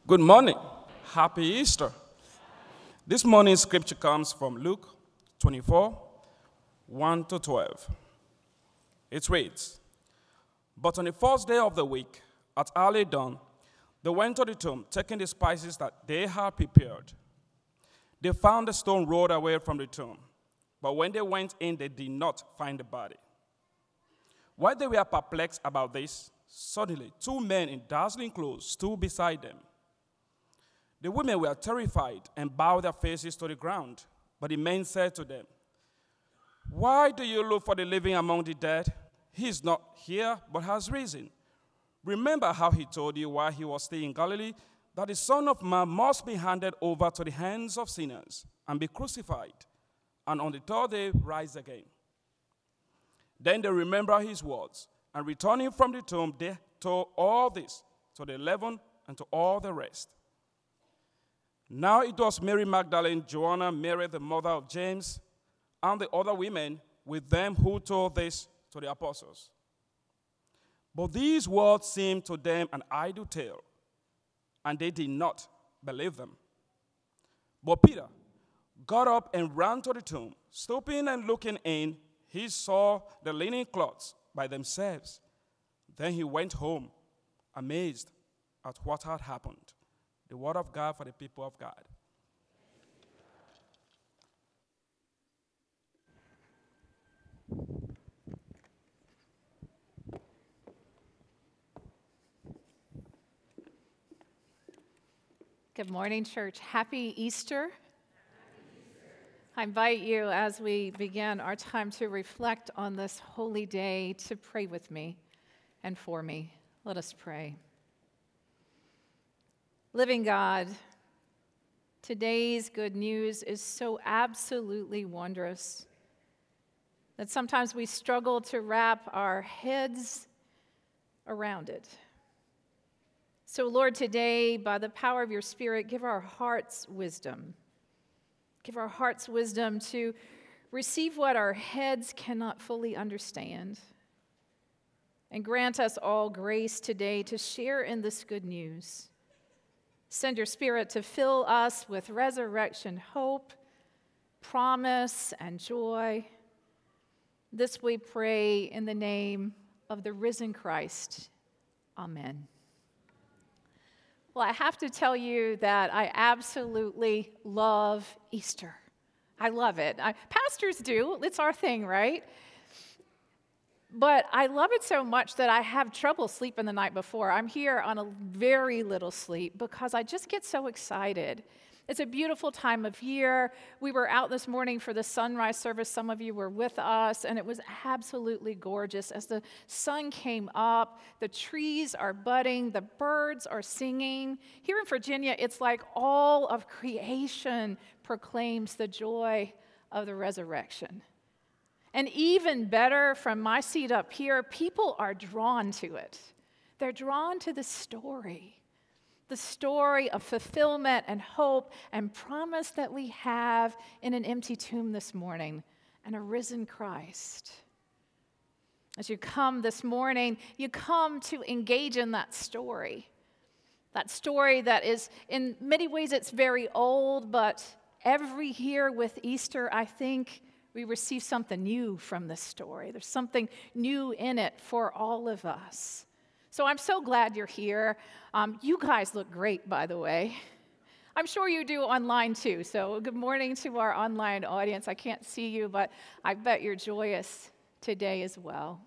Good morning. Happy Easter. This morning's scripture comes from Luke 24, 1 to 12. It reads, "But on the first day of the week, at early dawn, they went to the tomb, taking the spices that they had prepared. They found the stone rolled away from the tomb, but when they went in, they did not find the body. While they were perplexed about this, suddenly 2 men in dazzling clothes stood beside them. The women were terrified and bowed their faces to the ground. But the men said to them, 'Why do you look for the living among the dead? He is not here, but has risen. Remember how he told you while he was still in Galilee that the Son of Man must be handed over to the hands of sinners and be crucified, and on the third day rise again.' Then they remembered his words, and returning from the tomb, they told all this to the 11 and to all the rest. Now it was Mary Magdalene, Joanna, Mary the mother of James, and the other women with them who told this to the apostles. But these words seemed to them an idle tale, and they did not believe them. But Peter got up and ran to the tomb. Stooping and looking in, he saw the linen cloths by themselves. Then he went home, amazed at what had happened." The word of God for the people of God. Good morning, church. Happy Easter. I invite you, as we begin our time to reflect on this holy day, to pray with me and for me. Let us pray. Living God, today's good news is so absolutely wondrous that sometimes we struggle to wrap our heads around it. So, Lord, today, by the power of your Spirit, give our hearts wisdom. Give our hearts wisdom to receive what our heads cannot fully understand. And grant us all grace today to share in this good news. Send your Spirit to fill us with resurrection hope, promise, and joy. This we pray in the name of the risen Christ. Amen. Well, I have to tell you that I absolutely love Easter. I love it. Pastors do. It's our thing, right? But I love it so much that I have trouble sleeping the night before. I'm here on a very little sleep because I just get so excited. It's a beautiful time of year. We were out this morning for the sunrise service. Some of you were with us, and it was absolutely gorgeous. As the sun came up, the trees are budding, the birds are singing. Here in Virginia, it's like all of creation proclaims the joy of the resurrection. And even better, from my seat up here, people are drawn to it. They're drawn to the story of fulfillment and hope and promise that we have in an empty tomb this morning and a risen Christ. As you come this morning, you come to engage in that story that is, in many ways, it's very old, but every year with Easter, I think, we receive something new from this story. There's something new in it for all of us. So I'm so glad you're here. You guys look great, by the way. I'm sure you do online too. So good morning to our online audience. I can't see you, but I bet you're joyous today as well.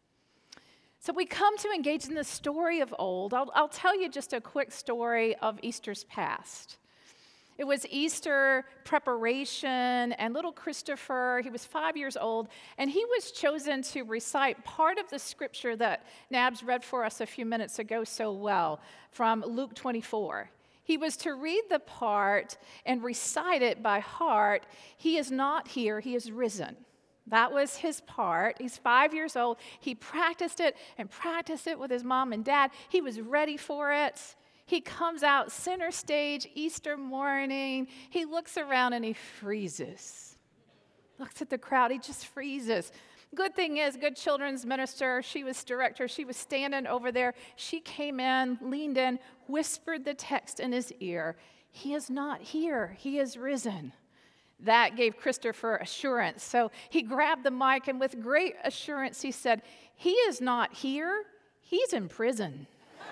So we come to engage in the story of old. I'll tell you just a quick story of Easter's past. It was Easter preparation, and little Christopher, he was 5 years old, and he was chosen to recite part of the scripture that Nabs read for us a few minutes ago so well from Luke 24. He was to read the part and recite it by heart. He is not here, he is risen. That was his part. He's 5 years old. He practiced it and practiced it with his mom and dad. He was ready for it. He comes out center stage Easter morning. He looks around and he freezes. Looks at the crowd, he just freezes. Good thing is, good children's minister, she was director, she was standing over there. She came in, leaned in, whispered the text in his ear. He is not here, he is risen. That gave Christopher assurance. So he grabbed the mic and with great assurance he said, he is not here, he's in prison.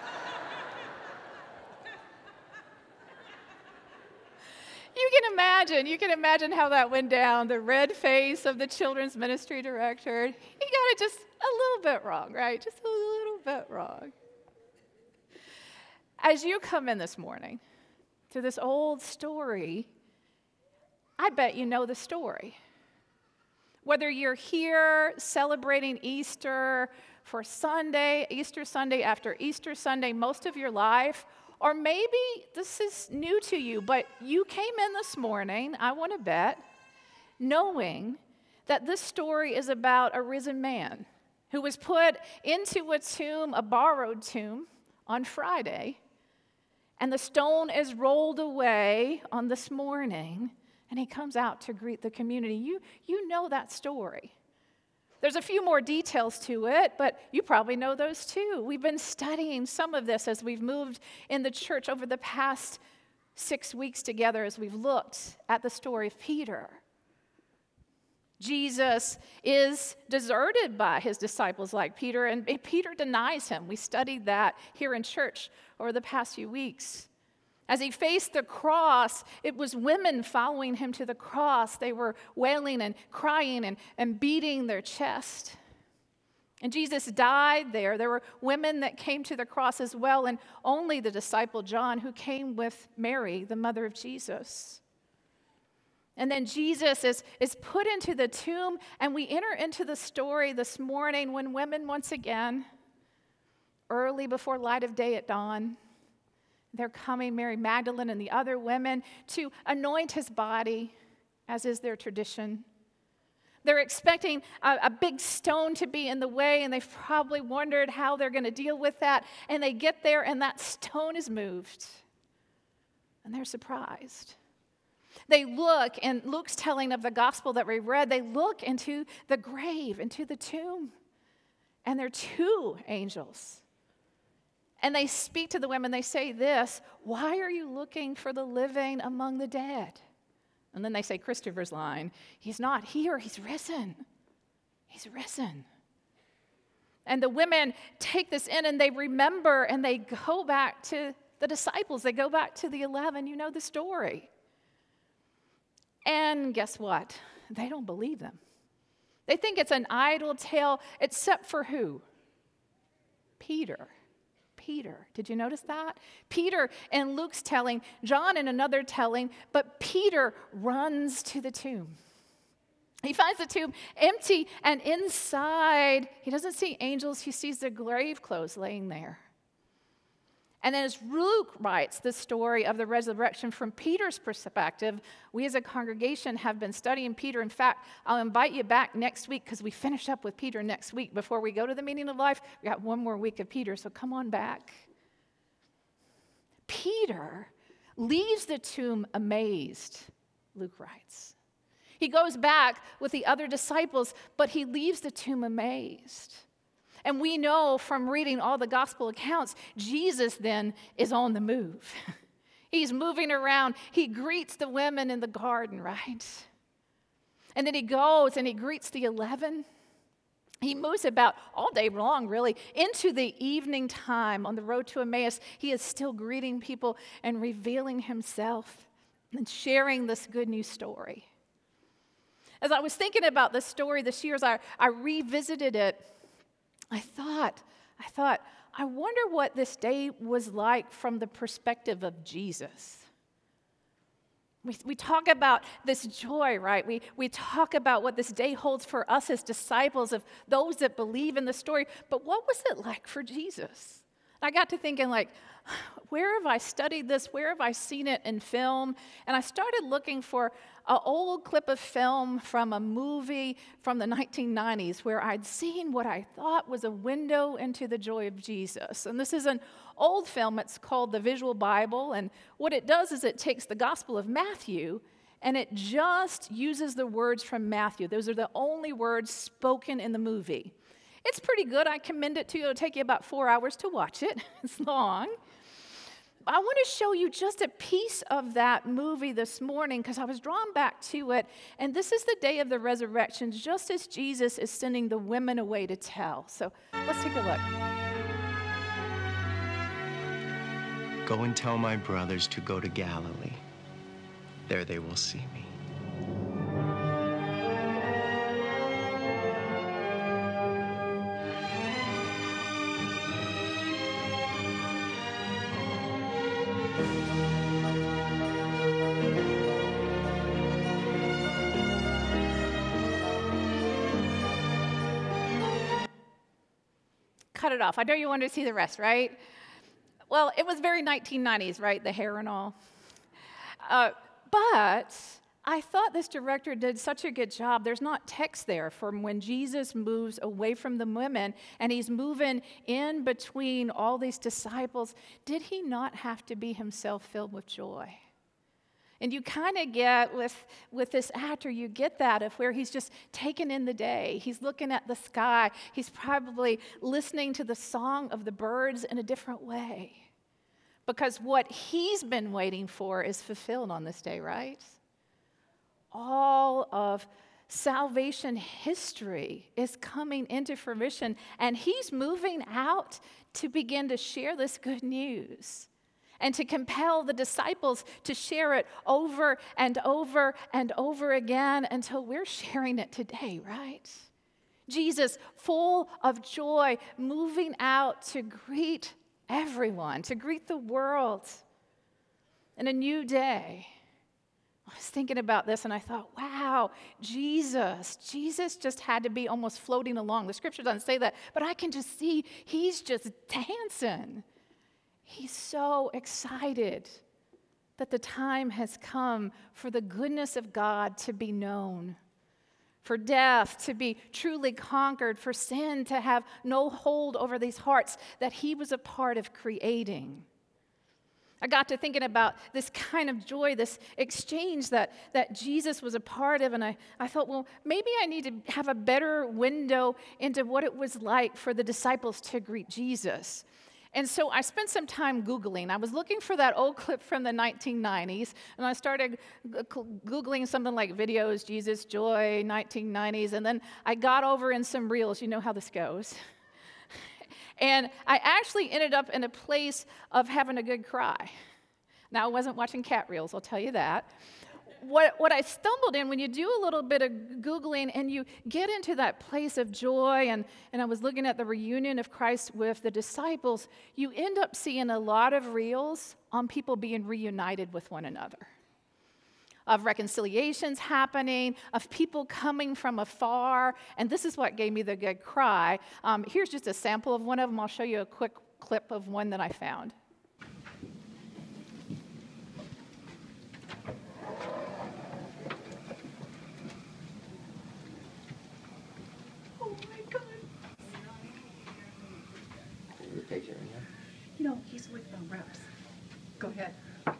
You can imagine how that went down. The red face of the children's ministry director. He got it just a little bit wrong, right? Just a little bit wrong. As you come in this morning to this old story, I bet you know the story. Whether you're here celebrating Easter for Sunday, Easter Sunday after Easter Sunday, most of your life, or maybe this is new to you, but you came in this morning, I want to bet, knowing that this story is about a risen man who was put into a tomb, a borrowed tomb, on Friday, and the stone is rolled away on this morning, and he comes out to greet the community. You know that story. There's a few more details to it, but you probably know those too. We've been studying some of this as we've moved in the church over the past 6 weeks together as we've looked at the story of Peter. Jesus is deserted by his disciples like Peter, and Peter denies him. We studied that here in church over the past few weeks. As he faced the cross, it was women following him to the cross. They were wailing and crying and beating their chest. And Jesus died there. There were women that came to the cross as well, and only the disciple John, who came with Mary, the mother of Jesus. And then Jesus is put into the tomb, and we enter into the story this morning when women once again, early before light of day at dawn, they're coming, Mary Magdalene and the other women, to anoint his body, as is their tradition. They're expecting a big stone to be in the way, and they've probably wondered how they're going to deal with that. And they get there, and that stone is moved. And they're surprised. They look, and Luke's telling of the gospel that we read, they look into the grave, into the tomb, and there are two angels. And they speak to the women, they say this, "Why are you looking for the living among the dead?" And then they say Christopher's line, "He's not here, he's risen. He's risen." And the women take this in and they remember and they go back to the disciples. They go back to the 11. You know the story. And guess what? They don't believe them. They think it's an idle tale, except for who? Peter. Did you notice that? Peter in Luke's telling, John in another telling, but Peter runs to the tomb. He finds the tomb empty, and inside, he doesn't see angels, he sees the grave clothes laying there. And then as Luke writes the story of the resurrection from Peter's perspective, we as a congregation have been studying Peter. In fact, I'll invite you back next week because we finish up with Peter next week. Before we go to the meaning of life, we got one more week of Peter, so come on back. Peter leaves the tomb amazed, Luke writes. He goes back with the other disciples, but he leaves the tomb amazed. And we know from reading all the gospel accounts, Jesus then is on the move. He's moving around. He greets the women in the garden, right? And then he goes and he greets the 11. He moves about all day long, really, into the evening time on the road to Emmaus. He is still greeting people and revealing himself and sharing this good news story. As I was thinking about this story this year, as I revisited it, I thought, I wonder what this day was like from the perspective of Jesus. We talk about this joy, right? We talk about what this day holds for us as disciples of those that believe in the story. But what was it like for Jesus? I got to thinking, like, where have I studied this? Where have I seen it in film? And I started looking for an old clip of film from a movie from the 1990s where I'd seen what I thought was a window into the joy of Jesus. And this is an old film. It's called The Visual Bible. And what it does is it takes the Gospel of Matthew and it just uses the words from Matthew. Those are the only words spoken in the movie. It's pretty good. I commend it to you. It'll take you about 4 hours to watch it. It's long. I want to show you just a piece of that movie this morning because I was drawn back to it. And this is the day of the resurrection, just as Jesus is sending the women away to tell. So let's take a look. Go and tell my brothers to go to Galilee. There they will see me. Cut it off. I know you wanted to see the rest, right? Well, it was very 1990s, right? The hair and all. But I thought this director did such a good job. There's not text there from when Jesus moves away from the women and he's moving in between all these disciples. Did he not have to be himself filled with joy? And you kind of get with this actor, you get that of where he's just taking in the day. He's looking at the sky. He's probably listening to the song of the birds in a different way. Because what he's been waiting for is fulfilled on this day, right? All of salvation history is coming into fruition, and he's moving out to begin to share this good news and to compel the disciples to share it over and over and over again until we're sharing it today, right? Jesus, full of joy, moving out to greet everyone, to greet the world in a new day. I was thinking about this and I thought, wow, Jesus just had to be almost floating along. The scripture doesn't say that, but I can just see he's just dancing. He's so excited that the time has come for the goodness of God to be known, for death to be truly conquered, for sin to have no hold over these hearts that he was a part of creating. I got to thinking about this kind of joy, this exchange that Jesus was a part of, and I thought, well, maybe I need to have a better window into what it was like for the disciples to greet Jesus. And so I spent some time Googling. I was looking for that old clip from the 1990s, and I started Googling something like videos, Jesus, joy, 1990s, and then I got over in some reels. You know how this goes. And I actually ended up in a place of having a good cry. Now, I wasn't watching cat reels, I'll tell you that. What I stumbled in, when you do a little bit of Googling and you get into that place of joy, and I was looking at the reunion of Christ with the disciples, you end up seeing a lot of reels on people being reunited with one another, of reconciliations happening, of people coming from afar, and this is what gave me the good cry. Here's just a sample of one of them. I'll show you a quick clip of one that I found. No, he's with the reps. Go ahead.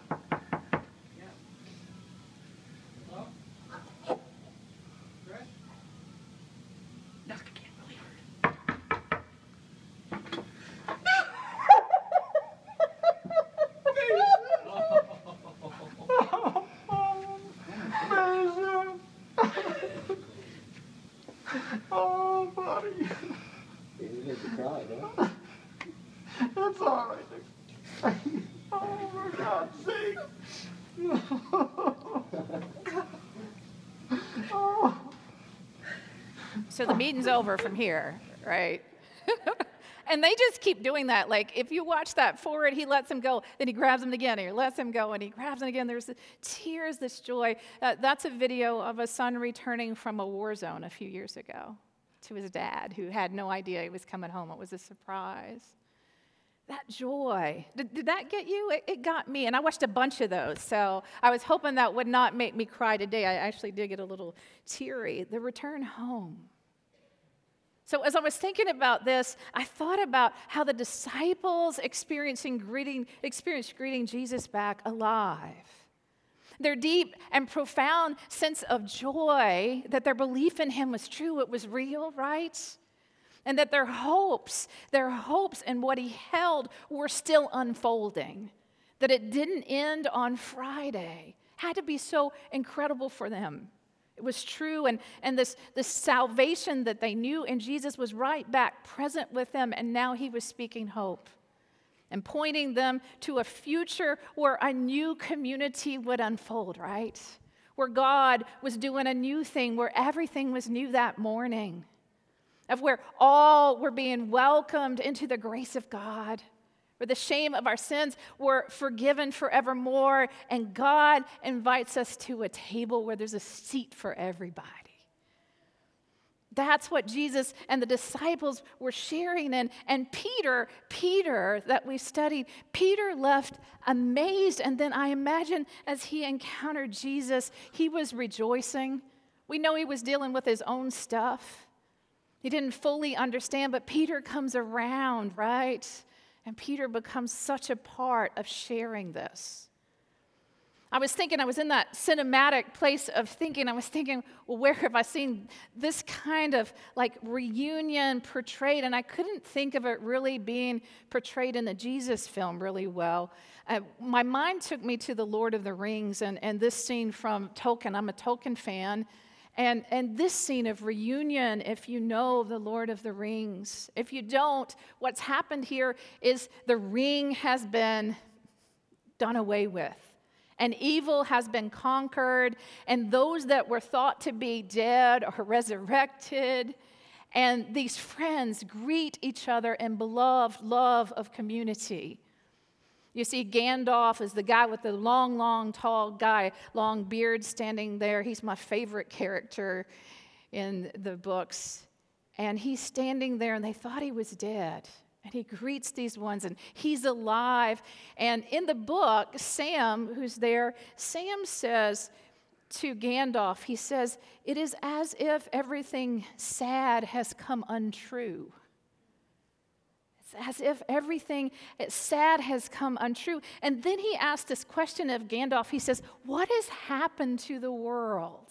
Knock again, really hard. Oh, buddy. You made me cry, huh? That's all right. Oh, for God's sake. Oh. So the meeting's over from here, right? And they just keep doing that. Like, if you watch that forward, he lets him go, then he grabs him again, and he lets him go, and he grabs him again. There's the tears, this joy. That's a video of a son returning from a war zone a few years ago to his dad, who had no idea he was coming home. It was a surprise. That joy, did that get you? It got me, and I watched a bunch of those, so I was hoping that would not make me cry today. I actually did get a little teary. The return home. So as I was thinking about this, I thought about how the disciples experienced greeting Jesus back alive. Their deep and profound sense of joy that their belief in him was true, it was real, right? And that their hopes in what he held were still unfolding. That it didn't end on Friday. Had to be so incredible for them. It was true, and this salvation that they knew in Jesus was right back present with them, and now he was speaking hope and pointing them to a future where a new community would unfold, right? Where God was doing a new thing, where everything was new that morning, of where all were being welcomed into the grace of God, where the shame of our sins were forgiven forevermore, and God invites us to a table where there's a seat for everybody. That's what Jesus and the disciples were sharing. And Peter that we studied, Peter left amazed. And then I imagine as he encountered Jesus, he was rejoicing. We know he was dealing with his own stuff. He didn't fully understand, but Peter comes around, right? And Peter becomes such a part of sharing this. I was in that cinematic place of thinking. I was thinking, well, where have I seen this kind of like reunion portrayed? And I couldn't think of it really being portrayed in the Jesus film really well. My mind took me to the Lord of the Rings and this scene from Tolkien. I'm a Tolkien fan. And this scene of reunion, if you know the Lord of the Rings. If you don't, what's happened here is the ring has been done away with. And evil has been conquered, and those that were thought to be dead are resurrected. And these friends greet each in in beloved love of community. You see, Gandalf is the guy with the long, tall guy, long beard standing there. He's my favorite character in the books. And he's standing there, and they thought he was dead. And he greets these ones, and he's alive. And in the book, Sam, who's there, Sam says to Gandalf, he says, it is as if everything sad has come untrue. It's as if everything sad has come untrue. And then he asks this question of Gandalf. He says, what has happened to the world?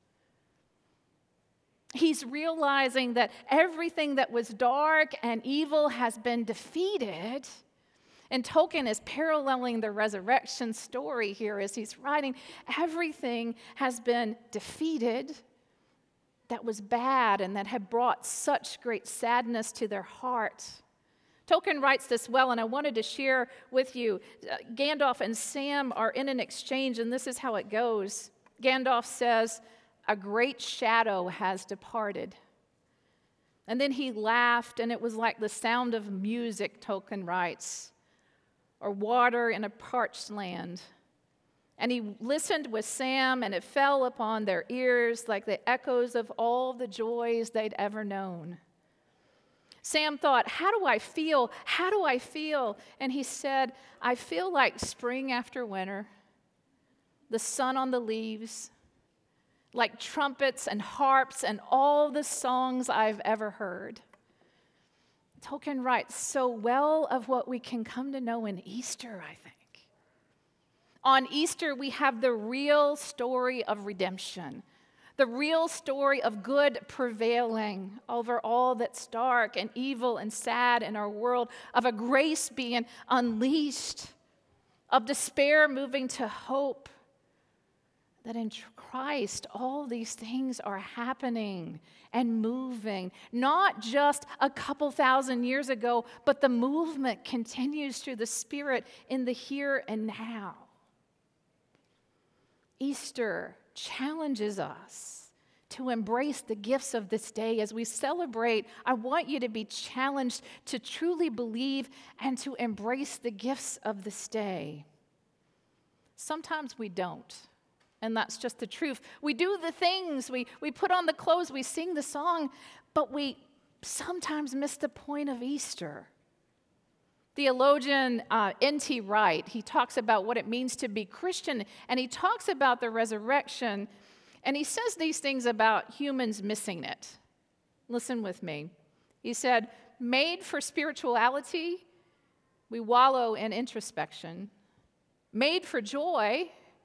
He's realizing that everything that was dark and evil has been defeated. And Tolkien is paralleling the resurrection story here as he's writing. Everything has been defeated that was bad and that had brought such great sadness to their heart. Tolkien writes this well, and I wanted to share with you. Gandalf and Sam are in an exchange, and this is how it goes. Gandalf says, a great shadow has departed. And then he laughed, and it was like the sound of music, Tolkien writes, or water in a parched land. And he listened with Sam, and it fell upon their ears like the echoes of all the joys they'd ever known. Sam thought, how do I feel? How do I feel? And he said, I feel like spring after winter, the sun on the leaves, like trumpets and harps and all the songs I've ever heard. Tolkien writes so well of what we can come to know in Easter, I think. On Easter, we have the real story of redemption, the real story of good prevailing over all that's dark and evil and sad in our world, of a grace being unleashed, of despair moving to hope. That in Christ, all these things are happening and moving, not just a couple thousand years ago, but the movement continues through the Spirit in the here and now. Easter challenges us to embrace the gifts of this day. As we celebrate, I want you to be challenged to truly believe and to embrace the gifts of this day. Sometimes we don't. And that's just the truth. We do the things, we put on the clothes, we sing the song, but we sometimes miss the point of Easter. Theologian N.T. Wright, he talks about what it means to be Christian, and he talks about the resurrection, and he says these things about humans missing it. Listen with me. He said, made for spirituality, we wallow in introspection. Made for joy,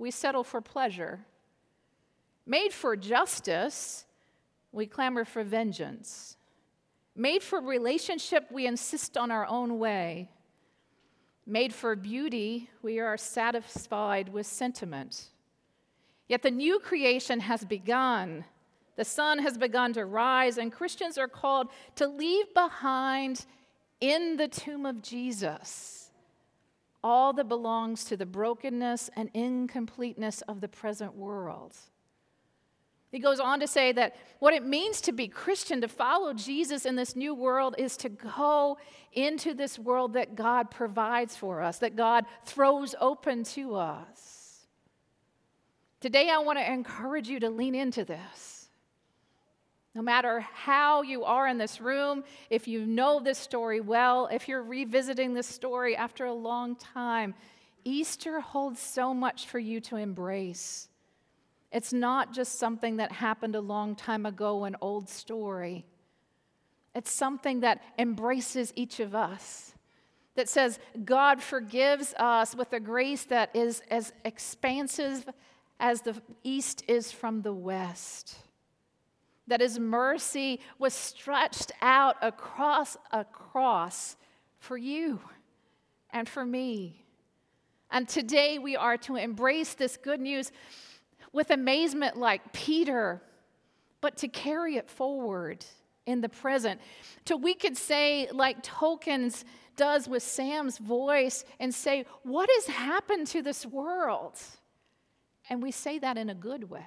we settle for pleasure. Made for justice, we clamor for vengeance. Made for relationship, we insist on our own way. Made for beauty, we are satisfied with sentiment. Yet the new creation has begun. The sun has begun to rise, and Christians are called to leave behind in the tomb of Jesus all that belongs to the brokenness and incompleteness of the present world. He goes on to say that what it means to be Christian, to follow Jesus in this new world, is to go into this world that God provides for us, that God throws open to us. Today, I want to encourage you to lean into this. No matter how you are in this room, if you know this story well, if you're revisiting this story after a long time, Easter holds so much for you to embrace. It's not just something that happened a long time ago, an old story. It's something that embraces each of us, that says God forgives us with a grace that is as expansive as the east is from the west, that His mercy was stretched out across a cross for you and for me. And today we are to embrace this good news with amazement like Peter, but to carry it forward in the present. Till we could say, like Tolkien does with Sam's voice, and say, what has happened to this world? And we say that in a good way.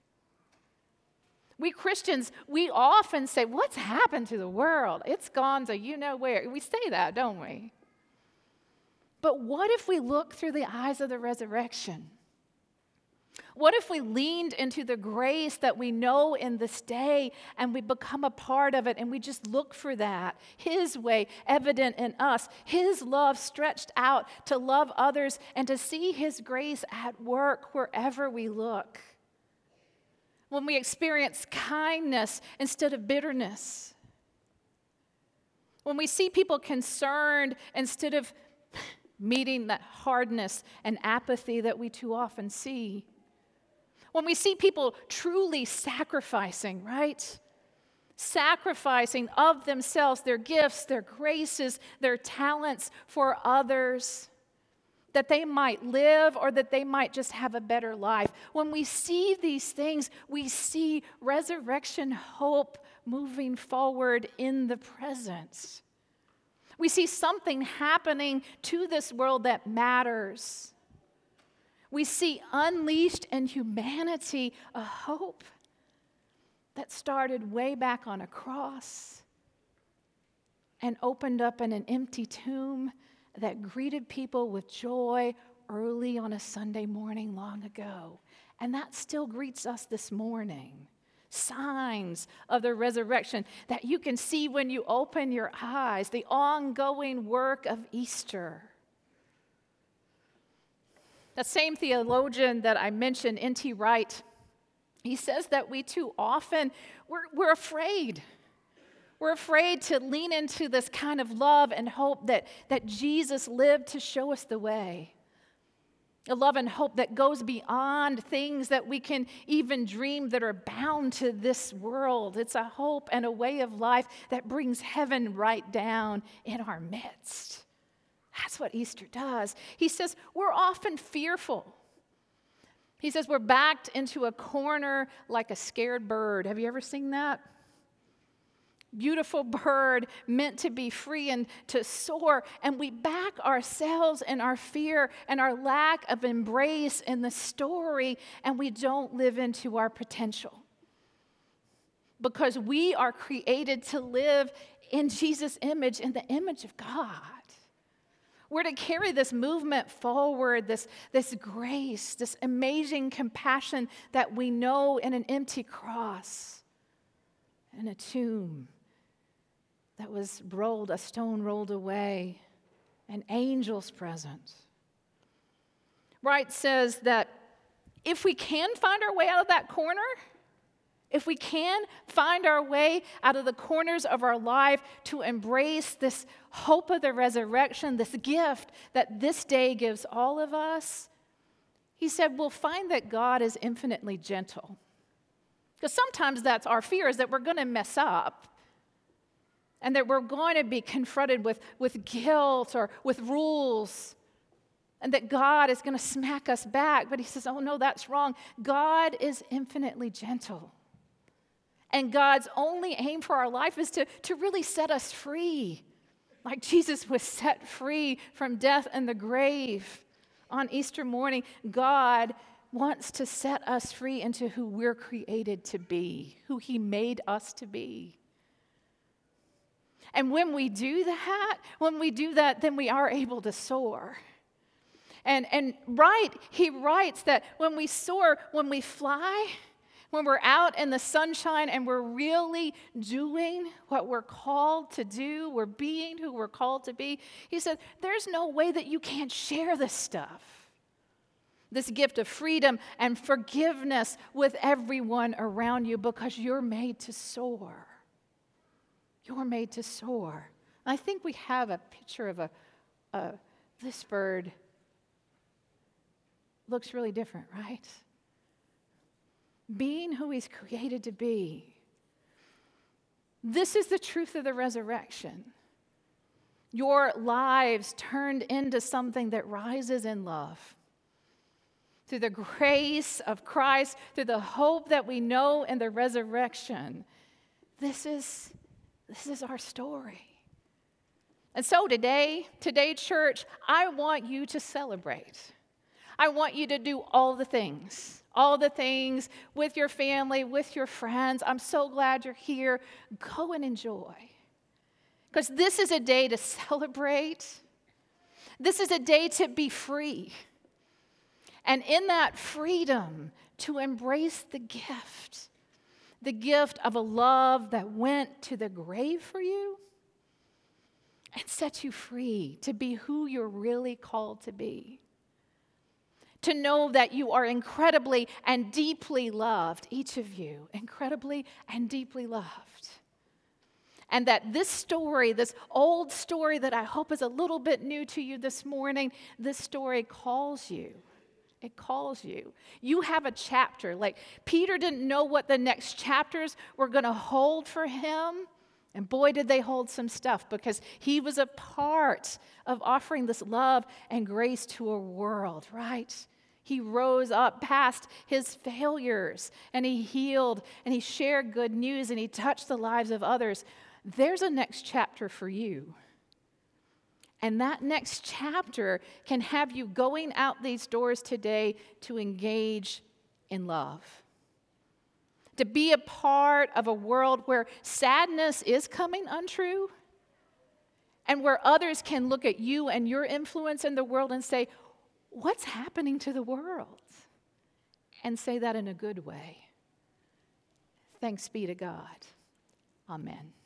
We Christians, we often say, what's happened to the world? It's gone to you know where. We say that, don't we? But what if we look through the eyes of the resurrection? What if we leaned into the grace that we know in this day and we become a part of it and we just look for that, His way evident in us, His love stretched out to love others and to see His grace at work wherever we look? When we experience kindness instead of bitterness, when we see people concerned instead of meeting that hardness and apathy that we too often see, when we see people truly sacrificing, right? Sacrificing of themselves, their gifts, their graces, their talents for others, that they might live or that they might just have a better life. When we see these things, we see resurrection hope moving forward in the present. We see something happening to this world that matters. We see unleashed in humanity a hope that started way back on a cross and opened up in an empty tomb that greeted people with joy early on a Sunday morning long ago. And that still greets us this morning. Signs of the resurrection that you can see when you open your eyes, the ongoing work of Easter. The same theologian that I mentioned, N.T. Wright, he says that we too often, we're afraid. We're afraid to lean into this kind of love and hope that Jesus lived to show us the way. A love and hope that goes beyond things that we can even dream that are bound to this world. It's a hope and a way of life that brings heaven right down in our midst. That's what Easter does. He says we're often fearful. He says we're backed into a corner like a scared bird. Have you ever seen that? Beautiful bird meant to be free and to soar, and we back ourselves in our fear and our lack of embrace in the story, and we don't live into our potential. Because we are created to live in Jesus' image, in the image of God. We're to carry this movement forward, this grace, this amazing compassion that we know in an empty cross, in a tomb that was a stone rolled away, and angels present. Wright says that if we can find our way out of that corner, if we can find our way out of the corners of our life to embrace this hope of the resurrection, this gift that this day gives all of us, he said, we'll find that God is infinitely gentle. Because sometimes that's our fear, is that we're going to mess up and that we're going to be confronted with guilt or with rules and that God is going to smack us back. But he says, oh no, that's wrong. God is infinitely gentle. And God's only aim for our life is to really set us free. Like Jesus was set free from death and the grave on Easter morning, God wants to set us free into who we're created to be, who he made us to be. And when we do that, then we are able to soar. And he writes that when we soar, when we fly, when we're out in the sunshine and we're really doing what we're called to do, we're being who we're called to be, he said, there's no way that you can't share this stuff. This gift of freedom and forgiveness with everyone around you because you're made to soar. You're made to soar. I think we have a picture of this bird. Looks really different, right? Being who he's created to be. This is the truth of the resurrection. Your lives turned into something that rises in love. Through the grace of Christ, through the hope that we know in the resurrection. This is our story. And so today, church, I want you to celebrate. I want you to do all the things with your family, with your friends. I'm so glad you're here. Go and enjoy. Because this is a day to celebrate. This is a day to be free. And in that freedom, to embrace the gift of a love that went to the grave for you and set you free to be who you're really called to be. To know that you are incredibly and deeply loved, each of you, incredibly and deeply loved. And that this story, this old story that I hope is a little bit new to you this morning, this story calls you. It calls you. You have a chapter. Like Peter didn't know what the next chapters were going to hold for him. And boy, did they hold some stuff because he was a part of offering this love and grace to a world, right? He rose up past his failures and he healed and he shared good news and he touched the lives of others. There's a next chapter for you. And that next chapter can have you going out these doors today to engage in love. To be a part of a world where sadness is coming untrue and where others can look at you and your influence in the world and say, what's happening to the world? And say that in a good way. Thanks be to God. Amen.